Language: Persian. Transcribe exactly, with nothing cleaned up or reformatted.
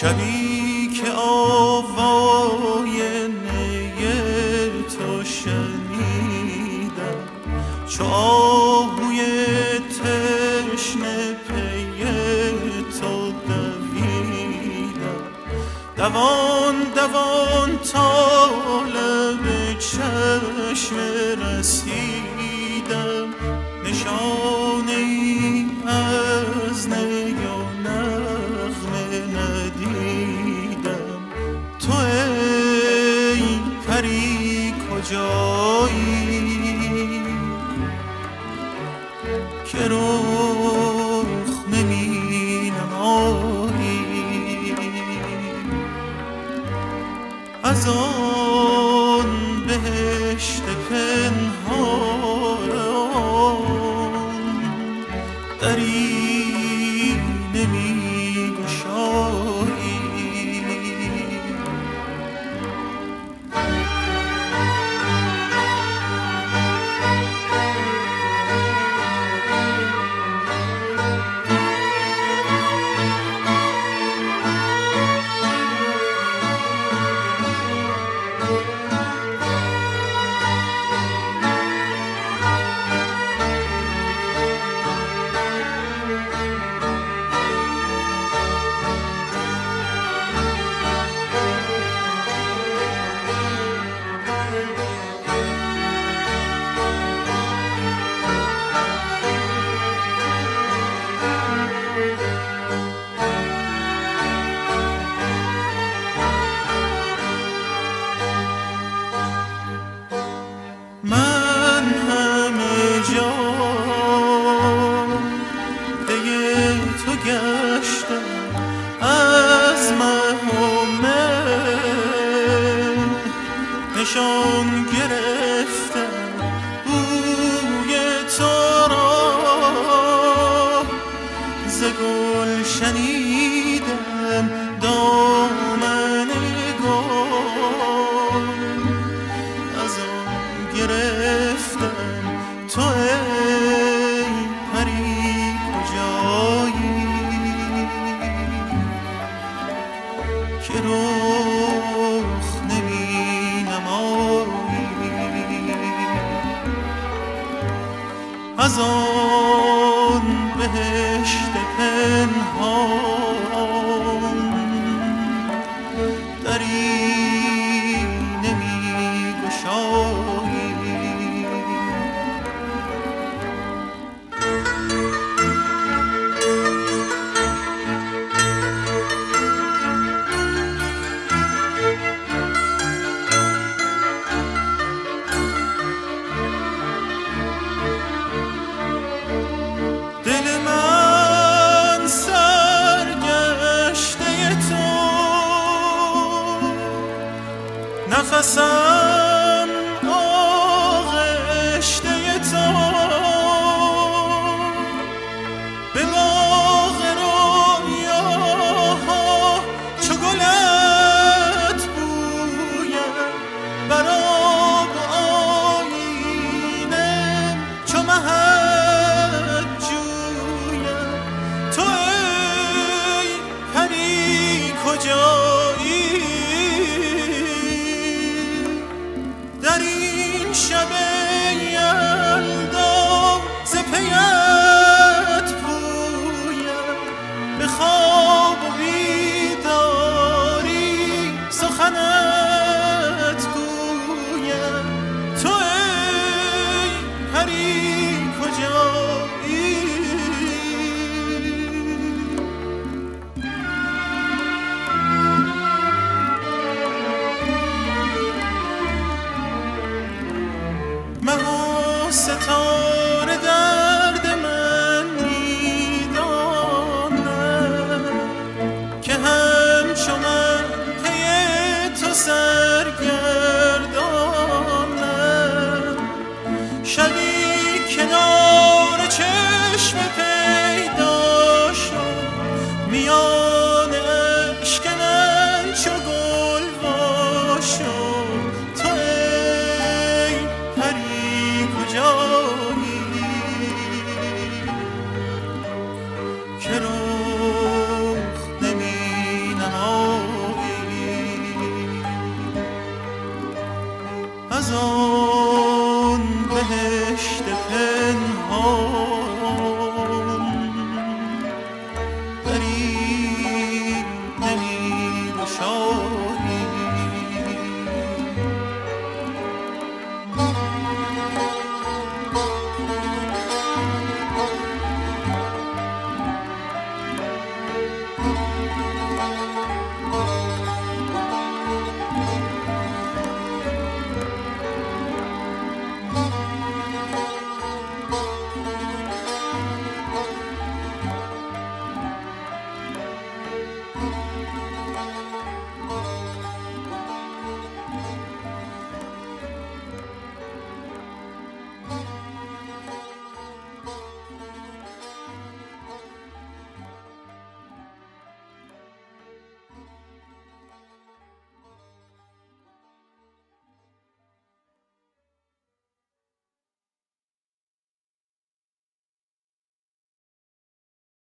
شبی که آوای نی تو شنیدم، چو آهوی تشنه پی تو دویدم. دوان دوان طالب چشم رسیدم، نشانه ای از نی و نغمه ندیدم. تو ای پری کجایی که رخ نمی نمایی؟ از آن بهشت پنهان دری نمی گشایی. من همه جا دی تو گشتم، از مه و مه نشان گرفتم بوی تو را. ز گل شنیدم دامن گل، از آن گرفتم. تو ای پری کجایی که رخ نمی نمایی؟ از آن بهشت پنهان دری نمی گشایی. دل من سرگشته تو، نفسم آغشته تو. به باغ رویاها چو گلت بویم، بر آب آیینه چو مهت جویم. تو ای پری کجایی در این شب یلدا؟ ز پیت پویم، به خواب و بیداری سخنت گویم. تو ای پری کجایی؟ مه و ستاره درد من میدانند که همچو من پی تو سرگردانند. شبی کنار چشم پیدا شد، میان اشک من چو گل وا شد. تو ای پری کجایی که رخ نمی نمایی؟ ما